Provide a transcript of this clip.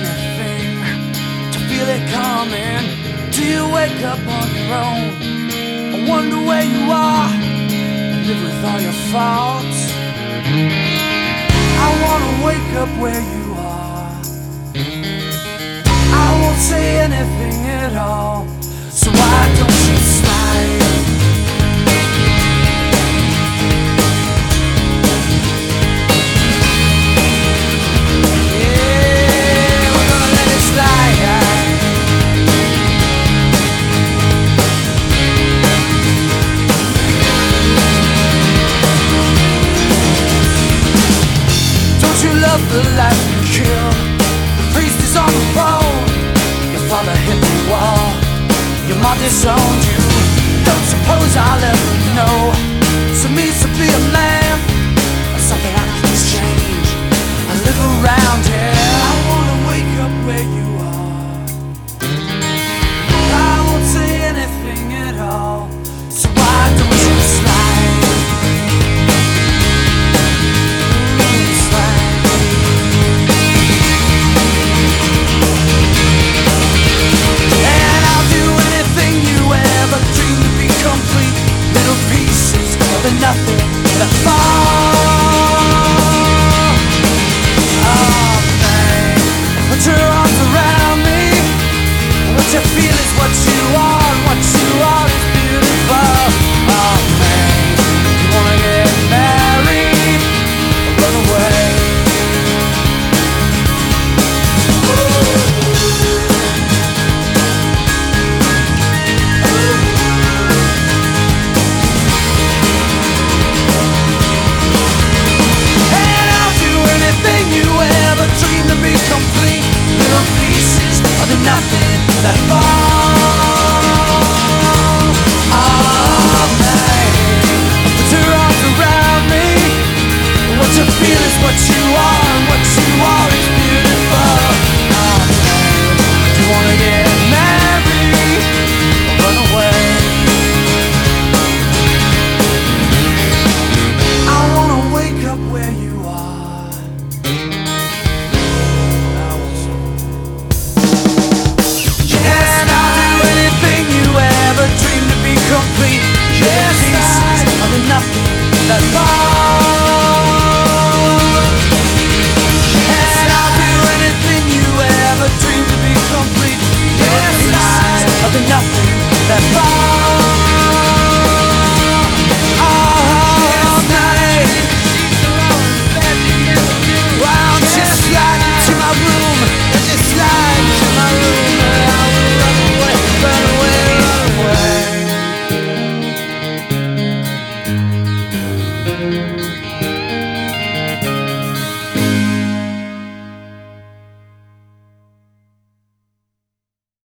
anything to feel it coming? Do you wake up on your own? I wonder where you are and live with all your faults. I wanna wake up where you are. I won't say anything at all, so why don't you slide? The life you kill, the priest is on the phone. Your father hit the wall, your mom disowned you. Don't suppose I'll ever know what it means to be a man, or something I can change. I live around here. I wanna wake up where you are. I won't say anything at all, so why don't you slide? Nothing that fall. Oh man, put your arms around me. What you feel is what you are, and what you are is beautiful. Oh man, you wanna get married or run away? Complete little pieces of the nothing that falls.